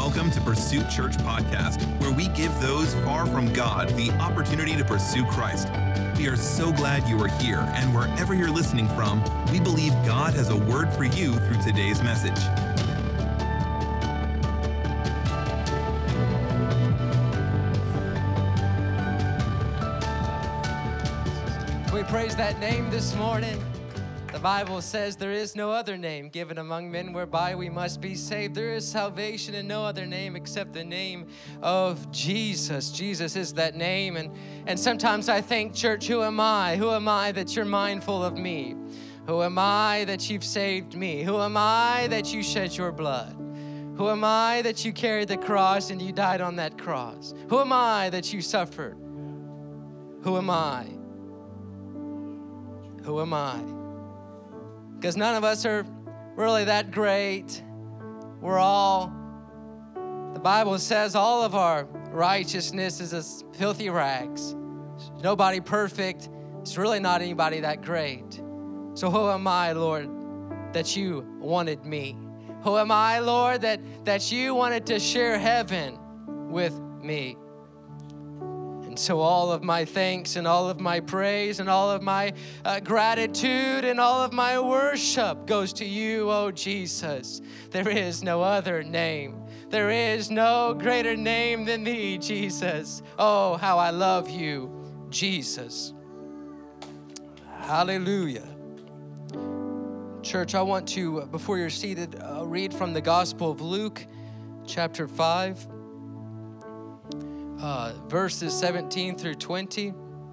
Welcome to Pursuit Church Podcast, where we give those far from God the opportunity to pursue Christ. We are so glad you are here, and wherever you're listening from, we believe God has a word for you through today's message. We praise that name this morning. The Bible says there is no other name given among men whereby we must be saved. There is salvation in no other name except the name of Jesus. Jesus is that name. And sometimes I think, church, who am I? Who am I that you're mindful of me? Who am I that you've saved me? Who am I that you shed your blood? Who am I that you carried the cross and you died on that cross? Who am I that you suffered? Who am I? Who am I? Because none of us are really that great. The Bible says all of our righteousness is as filthy rags. There's nobody perfect. It's really not anybody that great. So who am I, Lord, that you wanted me? Who am I, Lord, that you wanted to share heaven with me? So all of my thanks and all of my praise and all of my gratitude and all of my worship goes to you, oh Jesus. There is no other name. There is no greater name than thee, Jesus. Oh, how I love you, Jesus. Hallelujah. Church, I want to, before you're seated, read from the Gospel of Luke, chapter 5. Verses 17 through 20.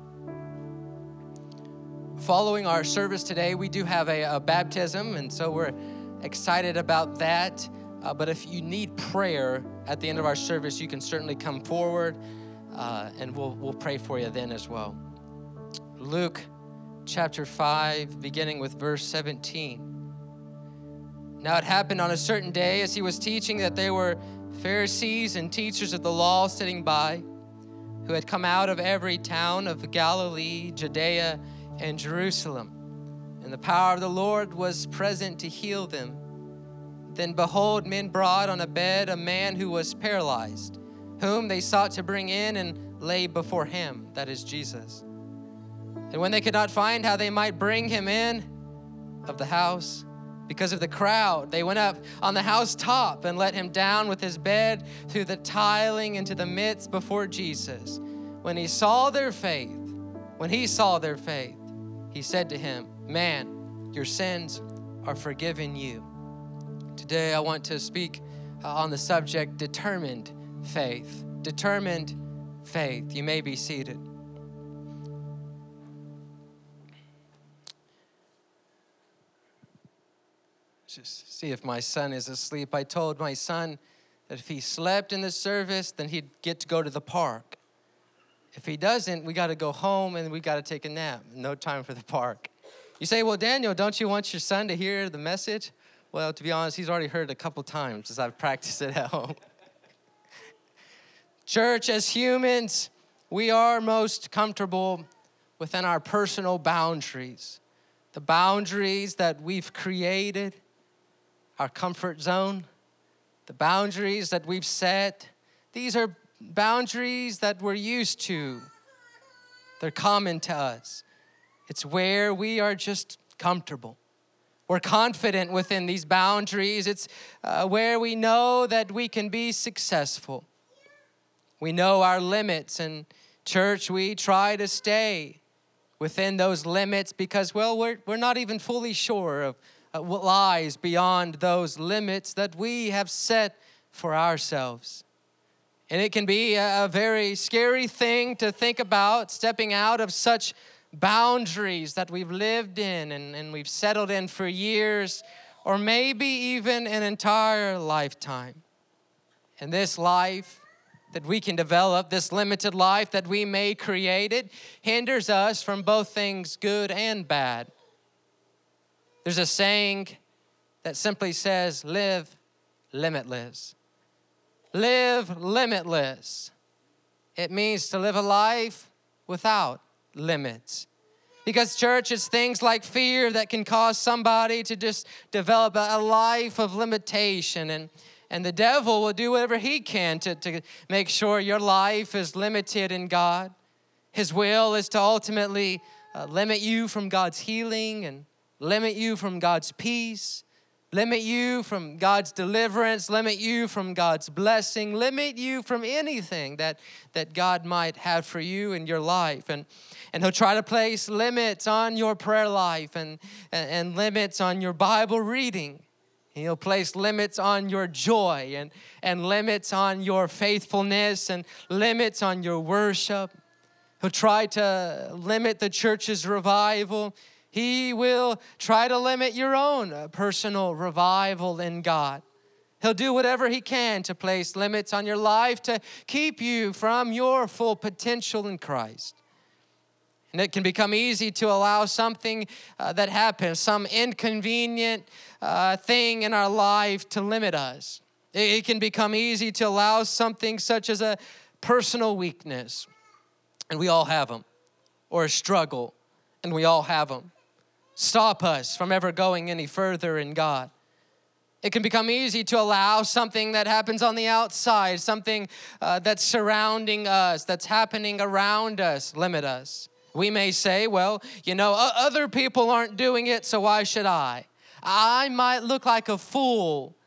Following our service today, we do have a baptism, and so we're excited about that. But if you need prayer at the end of our service, you can certainly come forward, and we'll pray for you then as well. Luke chapter 5, beginning with verse 17. Now it happened on a certain day as he was teaching that there were Pharisees and teachers of the law sitting by, who had come out of every town of Galilee, Judea, and Jerusalem. And the power of the Lord was present to heal them. Then behold, men brought on a bed a man who was paralyzed, whom they sought to bring in and lay before him, that is Jesus. And when they could not find how they might bring him in of the house, because of the crowd, they went up on the housetop and let him down with his bed through the tiling into the midst before Jesus. When he saw their faith, he said to him, "Man, your sins are forgiven you." Today I want to speak on the subject determined faith. Determined faith. You may be seated. Just see if my son is asleep. I told my son that if he slept in the service, then he'd get to go to the park. If he doesn't, we got to go home and we got to take a nap. No time for the park. You say, well, Daniel, don't you want your son to hear the message? Well, to be honest, he's already heard it a couple times as I've practiced it at home. Church, as humans, we are most comfortable within our personal boundaries. The boundaries that we've created, our comfort zone, the boundaries that we've set. These are boundaries that we're used to. They're common to us. It's where we are just comfortable. We're confident within these boundaries. It's where we know that we can be successful. We know our limits, and church, we try to stay within those limits because, well, we're not even fully sure of what lies beyond those limits that we have set for ourselves. And it can be a very scary thing to think about, stepping out of such boundaries that we've lived in and we've settled in for years, or maybe even an entire lifetime. And this life that we can develop, this limited life that we may create, it hinders us from both things good and bad. There's a saying that simply says, live limitless. Live limitless. It means to live a life without limits. Because church, it's things like fear that can cause somebody to just develop a life of limitation. And the devil will do whatever he can to make sure your life is limited in God. His will is to ultimately limit you from God's healing and limit you from God's peace, limit you from God's deliverance, limit you from God's blessing, limit you from anything that God might have for you in your life. And he'll try to place limits on your prayer life and limits on your Bible reading. He'll place limits on your joy and limits on your faithfulness and limits on your worship. He'll try to limit the church's revival. He will try to limit your own personal revival in God. He'll do whatever he can to place limits on your life to keep you from your full potential in Christ. And it can become easy to allow something that happens, some inconvenient thing in our life to limit us. It can become easy to allow something such as a personal weakness, and we all have them, or a struggle, and we all have them, stop us from ever going any further in God. It can become easy to allow something that happens on the outside, something that's surrounding us, that's happening around us, limit us. We may say, well, other people aren't doing it, so why should I? I might look like a fool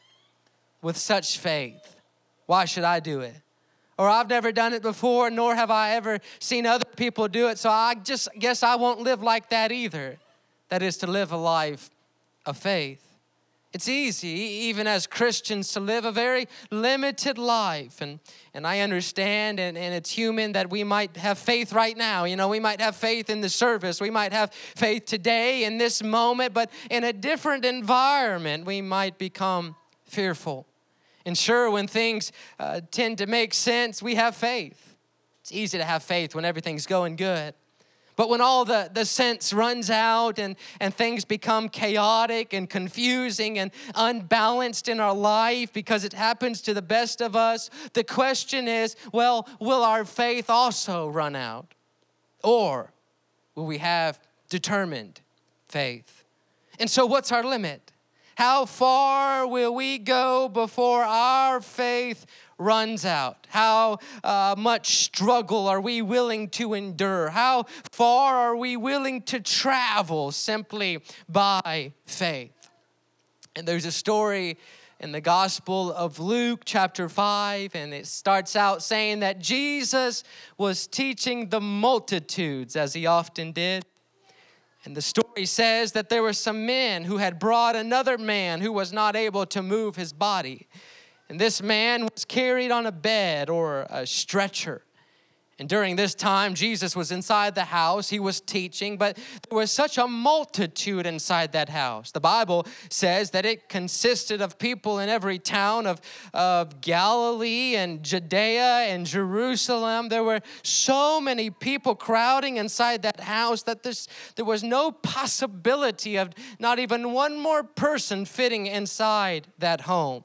with such faith. Why should I do it? Or I've never done it before, nor have I ever seen other people do it, so I just guess I won't live like that either. That is to live a life of faith. It's easy, even as Christians, to live a very limited life. And I understand, and it's human that we might have faith right now. We might have faith in the service. We might have faith today in this moment, but in a different environment, we might become fearful. And sure, when things tend to make sense, we have faith. It's easy to have faith when everything's going good. But when all the sense runs out and things become chaotic and confusing and unbalanced in our life because it happens to the best of us, the question is, well, will our faith also run out? Or will we have determined faith? And so what's our limit? How far will we go before our faith runs out? How much struggle are we willing to endure? How far are we willing to travel simply by faith? And there's a story in the Gospel of Luke chapter 5, and it starts out saying that Jesus was teaching the multitudes, as he often did. And the story says that there were some men who had brought another man who was not able to move his body. And this man was carried on a bed or a stretcher. And during this time, Jesus was inside the house. He was teaching, but there was such a multitude inside that house. The Bible says that it consisted of people in every town of Galilee and Judea and Jerusalem. There were so many people crowding inside that house that there was no possibility of not even one more person fitting inside that home.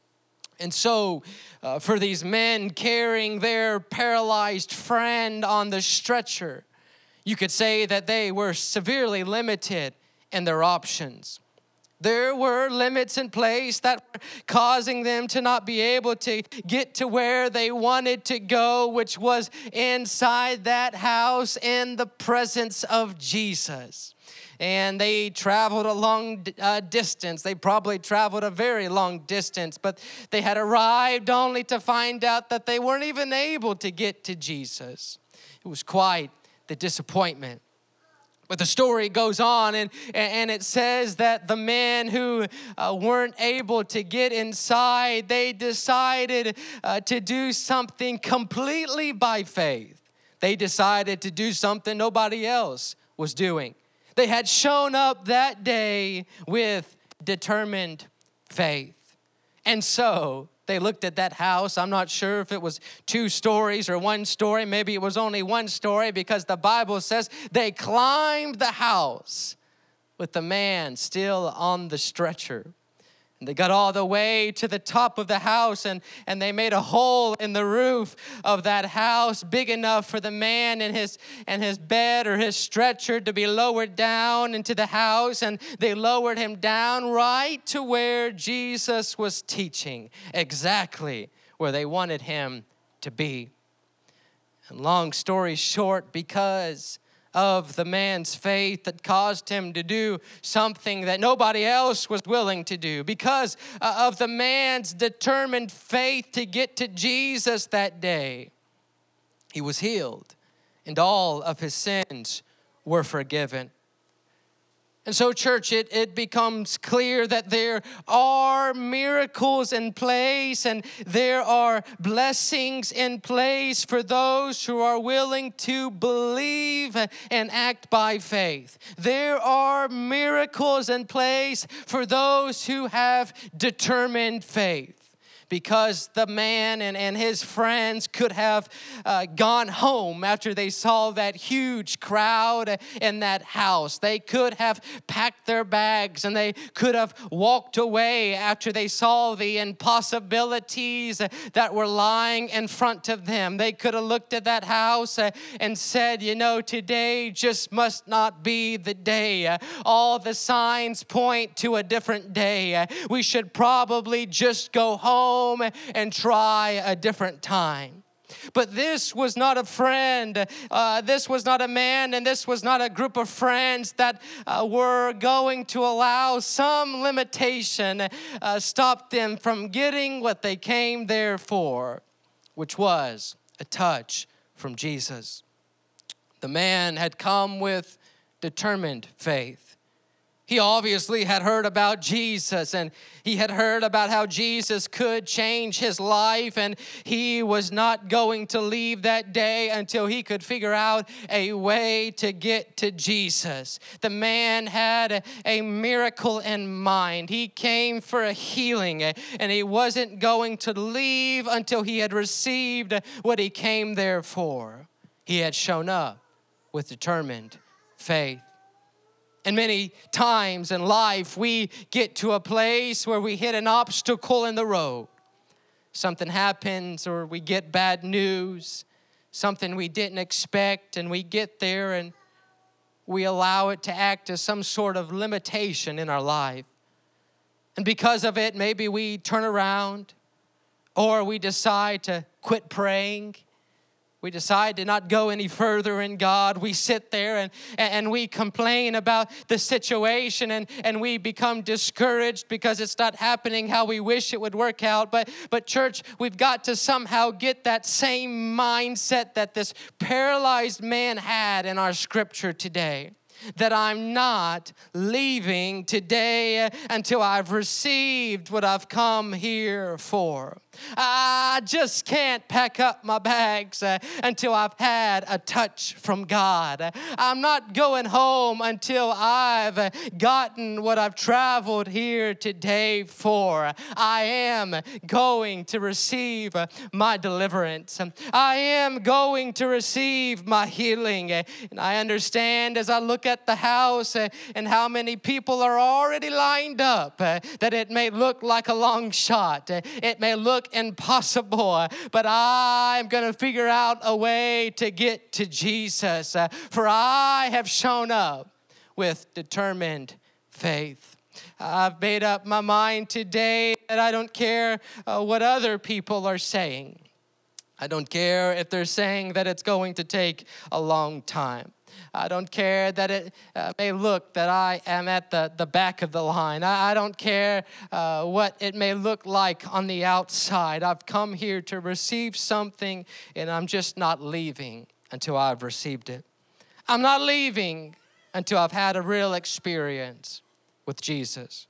And so for these men carrying their paralyzed friend on the stretcher, you could say that they were severely limited in their options. There were limits in place that were causing them to not be able to get to where they wanted to go, which was inside that house in the presence of Jesus. And they traveled a long distance. They probably traveled a very long distance, but they had arrived only to find out that they weren't even able to get to Jesus. It was quite the disappointment. But the story goes on, and it says that the men who weren't able to get inside, they decided to do something completely by faith. They decided to do something nobody else was doing. They had shown up that day with determined faith. And so they looked at that house. I'm not sure if it was 2 stories or 1 story. Maybe it was only 1 story, because the Bible says they climbed the house with the man still on the stretcher. They got all the way to the top of the house, and they made a hole in the roof of that house big enough for the man and his bed or his stretcher to be lowered down into the house. And they lowered him down right to where Jesus was teaching, exactly where they wanted him to be. And long story short, because of the man's faith that caused him to do something that nobody else was willing to do, because of the man's determined faith to get to Jesus that day, he was healed and all of his sins were forgiven. And so, church, it becomes clear that there are miracles in place and there are blessings in place for those who are willing to believe and act by faith. There are miracles in place for those who have determined faith. Because the man and his friends could have gone home after they saw that huge crowd in that house. They could have packed their bags and they could have walked away after they saw the impossibilities that were lying in front of them. They could have looked at that house and said, you know, today just must not be the day. All the signs point to a different day. We should probably just go home and try a different time. But this was not a friend, this was not a man, and this was not a group of friends that were going to allow some limitation stop them from getting what they came there for, which was a touch from Jesus. The man had come with determined faith. He obviously had heard about Jesus, and he had heard about how Jesus could change his life, and he was not going to leave that day until he could figure out a way to get to Jesus. The man had a miracle in mind. He came for a healing, and he wasn't going to leave until he had received what he came there for. He had shown up with determined faith. And many times in life, we get to a place where we hit an obstacle in the road. Something happens, or we get bad news, something we didn't expect, and we get there and we allow it to act as some sort of limitation in our life. And because of it, maybe we turn around, or we decide to quit praying. We decide to not go any further in God. We sit there and we complain about the situation and we become discouraged because it's not happening how we wish it would work out. But church, we've got to somehow get that same mindset that this paralyzed man had in our scripture today. That I'm not leaving today until I've received what I've come here for. I just can't pack up my bags until I've had a touch from God. I'm not going home until I've gotten what I've traveled here today for. I am going to receive my deliverance. I am going to receive my healing. And I understand as I look at the house and how many people are already lined up that it may look like a long shot. It may look impossible, but I'm going to figure out a way to get to Jesus, for I have shown up with determined faith. I've made up my mind today that I don't care what other people are saying. I don't care if they're saying that it's going to take a long time. I don't care that it may look that I am at the back of the line. I don't care what it may look like on the outside. I've come here to receive something, and I'm just not leaving until I've received it. I'm not leaving until I've had a real experience with Jesus.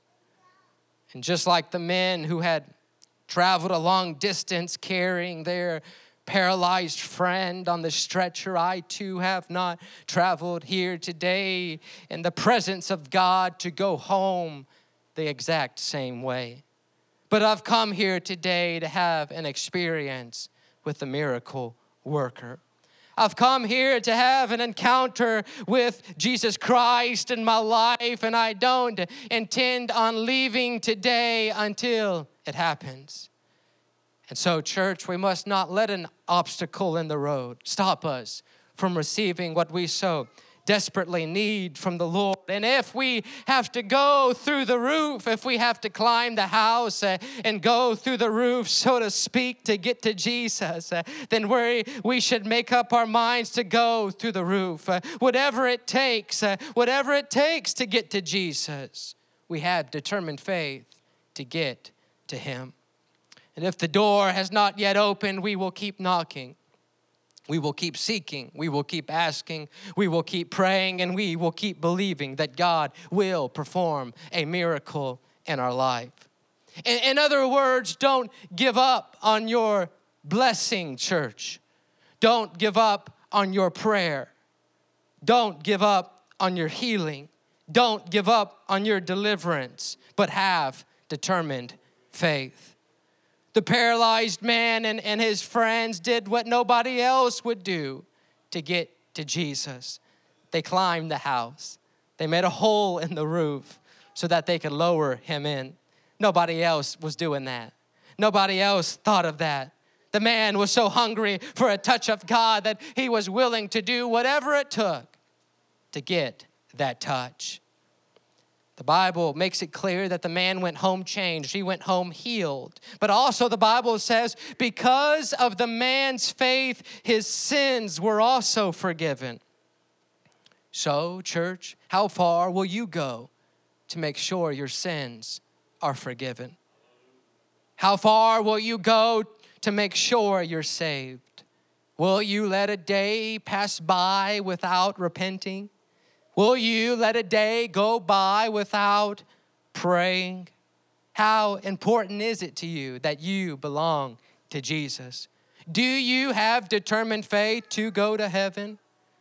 And just like the men who had traveled a long distance carrying their paralyzed friend on the stretcher, I too have not traveled here today in the presence of God to go home the exact same way. But I've come here today to have an experience with the miracle worker. I've come here to have an encounter with Jesus Christ in my life, and I don't intend on leaving today until it happens. And so, church, we must not let an obstacle in the road stop us from receiving what we so desperately need from the Lord. And if we have to go through the roof, if we have to climb the house and go through the roof, so to speak, to get to Jesus, then we should make up our minds to go through the roof. Whatever it takes to get to Jesus, we have determined faith to get to Him. And if the door has not yet opened, we will keep knocking. We will keep seeking, we will keep asking, we will keep praying, and we will keep believing that God will perform a miracle in our life. In other words, don't give up on your blessing, church. Don't give up on your prayer. Don't give up on your healing. Don't give up on your deliverance, but have determined faith. The paralyzed man and his friends did what nobody else would do to get to Jesus. They climbed the house. They made a hole in the roof so that they could lower him in. Nobody else was doing that. Nobody else thought of that. The man was so hungry for a touch of God that he was willing to do whatever it took to get that touch. The Bible makes it clear that the man went home changed. He went home healed. But also the Bible says, because of the man's faith, his sins were also forgiven. So, church, how far will you go to make sure your sins are forgiven? How far will you go to make sure you're saved? Will you let a day pass by without repenting? Will you let a day go by without praying? How important is it to you that you belong to Jesus? Do you have determined faith to go to heaven?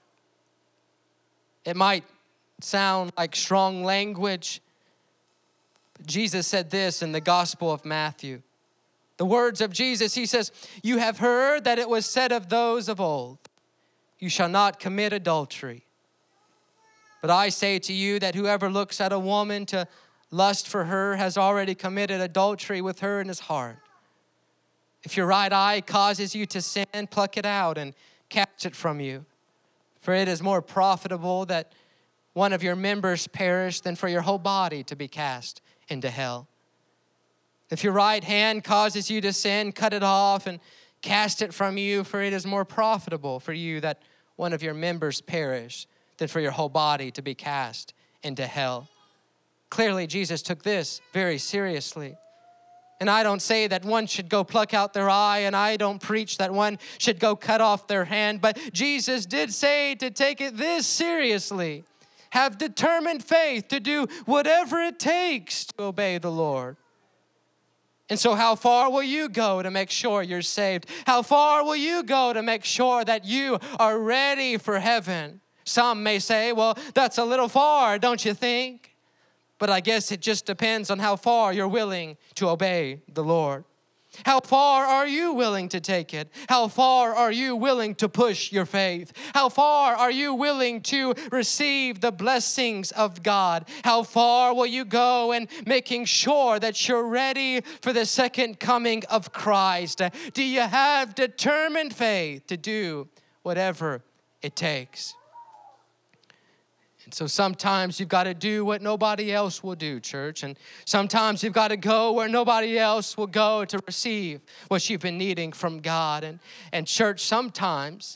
It might sound like strong language, but Jesus said this in the Gospel of Matthew. The words of Jesus, He says, "You have heard that it was said of those of old, you shall not commit adultery. But I say to you that whoever looks at a woman to lust for her has already committed adultery with her in his heart. If your right eye causes you to sin, pluck it out and cast it from you. For it is more profitable that one of your members perish than for your whole body to be cast into hell. If your right hand causes you to sin, cut it off and cast it from you, for it is more profitable for you that one of your members perish than for your whole body to be cast into hell." Clearly, Jesus took this very seriously. And I don't say that one should go pluck out their eye, and I don't preach that one should go cut off their hand, but Jesus did say to take it this seriously. Have determined faith to do whatever it takes to obey the Lord. And so how far will you go to make sure you're saved? How far will you go to make sure that you are ready for heaven? Some may say, well, that's a little far, don't you think? But I guess it just depends on how far you're willing to obey the Lord. How far are you willing to take it? How far are you willing to push your faith? How far are you willing to receive the blessings of God? How far will you go in making sure that you're ready for the second coming of Christ? Do you have determined faith to do whatever it takes? And so sometimes you've got to do what nobody else will do, church. And sometimes you've got to go where nobody else will go to receive what you've been needing from God. And church, sometimes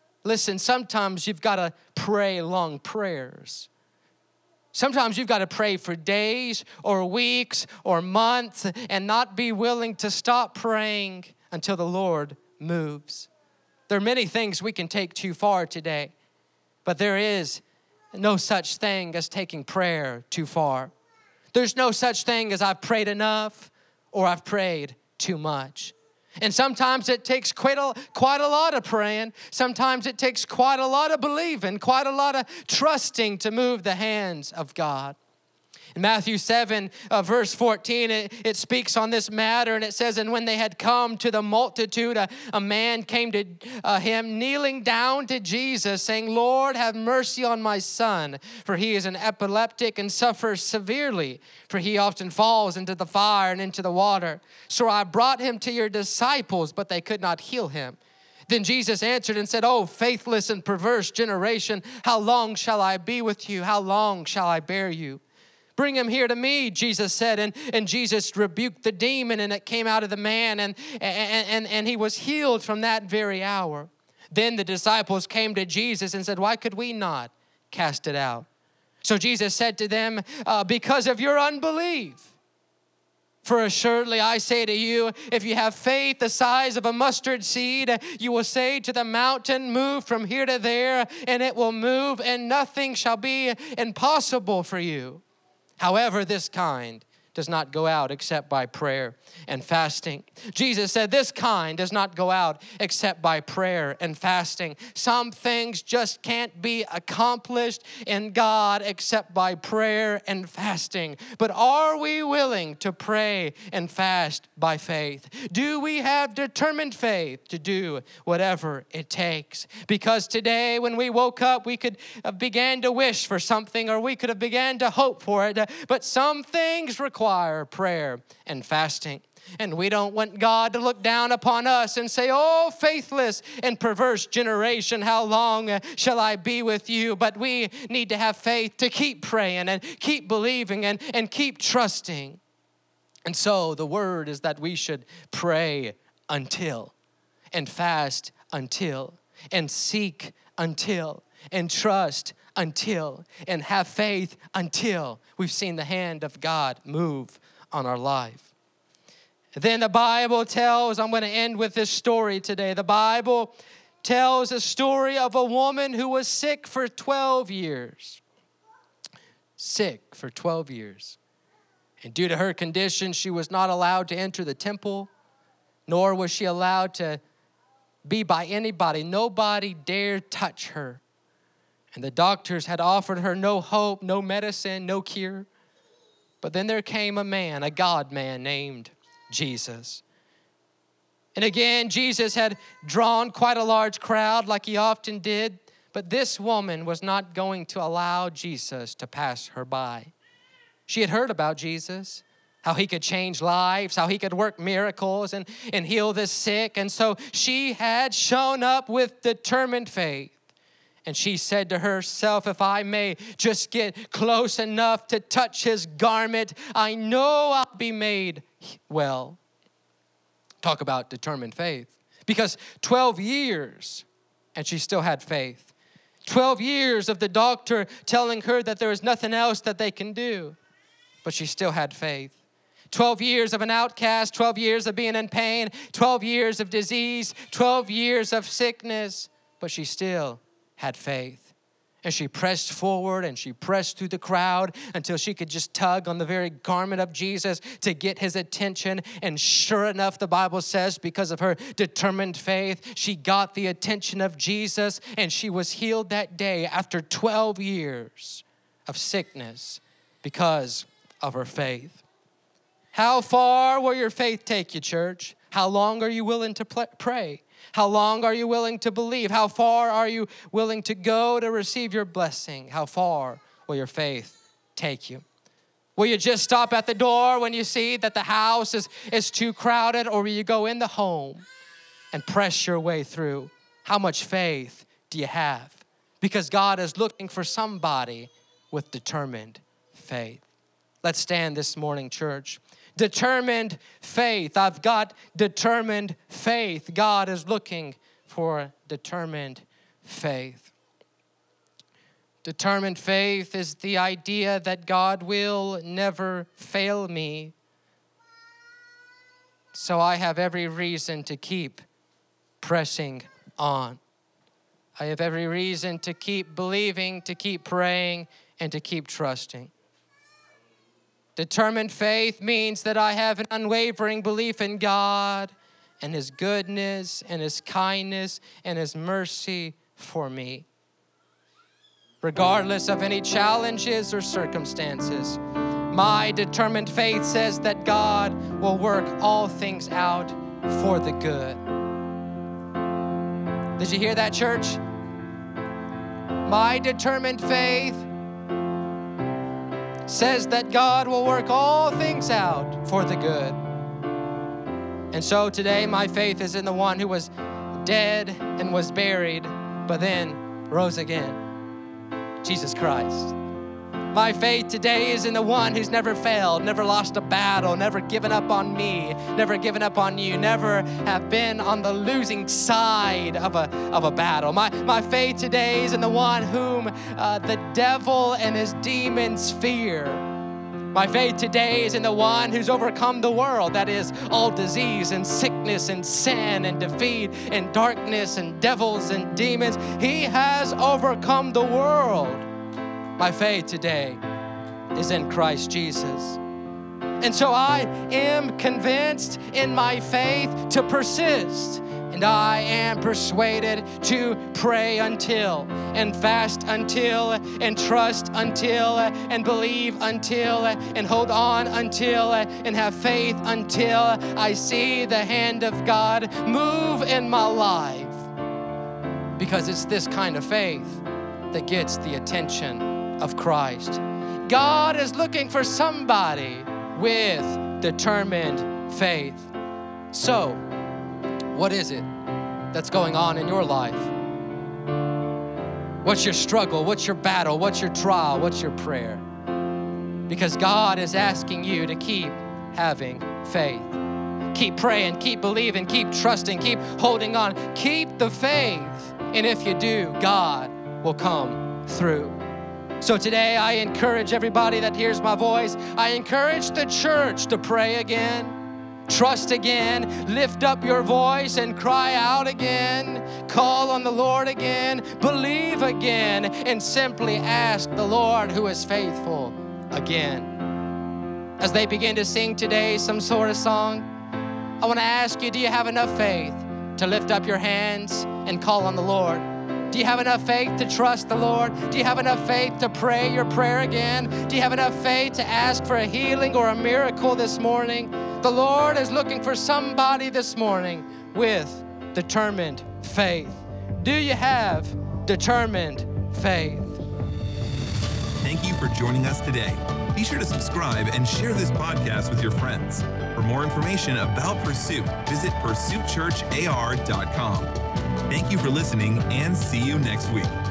you've got to pray long prayers. Sometimes you've got to pray for days or weeks or months and not be willing to stop praying until the Lord moves. There are many things we can take too far today, but there is no such thing as taking prayer too far. There's no such thing as I've prayed enough or I've prayed too much. And sometimes it takes quite a lot of praying. Sometimes it takes quite a lot of believing, quite a lot of trusting to move the hands of God. In Matthew 7, verse 14, it speaks on this matter, and it says, and when they had come to the multitude, a man came to him, kneeling down to Jesus, saying, Lord, have mercy on my son, for he is an epileptic and suffers severely, for he often falls into the fire and into the water. So I brought him to your disciples, but they could not heal him. Then Jesus answered and said, oh, faithless and perverse generation, how long shall I be with you? How long shall I bear you? Bring him here to me, Jesus said. And Jesus rebuked the demon, and it came out of the man, and he was healed from that very hour. Then the disciples came to Jesus and said, why could we not cast it out? So Jesus said to them, because of your unbelief. For assuredly I say to you, if you have faith the size of a mustard seed, you will say to the mountain, move from here to there, and it will move, and nothing shall be impossible for you. However, this kind does not go out except by prayer and fasting. Jesus said this kind does not go out except by prayer and fasting. Some things just can't be accomplished in God except by prayer and fasting. But are we willing to pray and fast by faith? Do we have determined faith to do whatever it takes? Because today when we woke up, we could have began to wish for something, or we could have began to hope for it. But some things require prayer and fasting. And we don't want God to look down upon us and say, oh, faithless and perverse generation, how long shall I be with you? But we need to have faith to keep praying and keep believing and keep trusting. And so the word is that we should pray until, and fast until, and seek until, and trust until, and have faith until we've seen the hand of God move on our life. Then the Bible tells, I'm going to end with this story today. The Bible tells a story of a woman who was sick for 12 years. Sick for 12 years. And due to her condition, she was not allowed to enter the temple, nor was she allowed to be by anybody. Nobody dared touch her. And the doctors had offered her no hope, no medicine, no cure. But then there came a man, a God man named Jesus. And again, Jesus had drawn quite a large crowd like he often did. But this woman was not going to allow Jesus to pass her by. She had heard about Jesus, how he could change lives, how he could work miracles and heal the sick. And so she had shown up with determined faith. And she said to herself, if I may just get close enough to touch his garment, I know I'll be made well. Talk about determined faith. Because 12 years, and she still had faith. 12 years of the doctor telling her that there is nothing else that they can do. But she still had faith. 12 years of an outcast, 12 years of being in pain, 12 years of disease, 12 years of sickness. But she still had faith. And she pressed forward and she pressed through the crowd until she could just tug on the very garment of Jesus to get his attention. And sure enough, the Bible says, because of her determined faith, she got the attention of Jesus, and she was healed that day after 12 years of sickness because of her faith. How far will your faith take you, church? How long are you willing to pray? How long are you willing to believe? How far are you willing to go to receive your blessing? How far will your faith take you? Will you just stop at the door when you see that the house is too crowded, or will you go in the home and press your way through? How much faith do you have? Because God is looking for somebody with determined faith. Let's stand this morning, church. Determined faith. I've got determined faith. God is looking for determined faith. Determined faith is the idea that God will never fail me. So I have every reason to keep pressing on. I have every reason to keep believing, to keep praying, and to keep trusting. Determined faith means that I have an unwavering belief in God and his goodness and his kindness and his mercy for me. Regardless of any challenges or circumstances, My determined faith says that God will work all things out for the good. Did you hear that, church? My determined faith says that God will work all things out for the good. And so today, my faith is in the one who was dead and was buried, but then rose again, Jesus Christ. My faith today is in the one who's never failed, never lost a battle, never given up on me, never given up on you, never have been on the losing side of a battle. My faith today is in the one whom the devil and his demons fear. My faith today is in the one who's overcome the world, that is all disease and sickness and sin and defeat and darkness and devils and demons. He has overcome the world. My faith today is in Christ Jesus. And so I am convinced in my faith to persist. And I am persuaded to pray until, and fast until, and trust until, and believe until, and hold on until, and have faith until I see the hand of God move in my life. Because it's this kind of faith that gets the attention of Christ. God is looking for somebody with determined faith. So, what is it that's going on in your life? What's your struggle? What's your battle? What's your trial? What's your prayer? Because God is asking you to keep having faith. Keep praying, keep believing, keep trusting, keep holding on. Keep the faith. And if you do, God will come through. So today I encourage everybody that hears my voice. I encourage the church to pray again. Trust again, lift up your voice and cry out again, call on the Lord again, believe again, and simply ask the Lord who is faithful again. As they begin to sing today some sort of song, I want to ask you, do you have enough faith to lift up your hands and call on the Lord? Do you have enough faith to trust the Lord? Do you have enough faith to pray your prayer again? Do you have enough faith to ask for a healing or a miracle this morning? The Lord is looking for somebody this morning with determined faith. Do you have determined faith? Thank you for joining us today. Be sure to subscribe and share this podcast with your friends. For more information about Pursuit, visit pursuitchurchar.com. Thank you for listening and see you next week.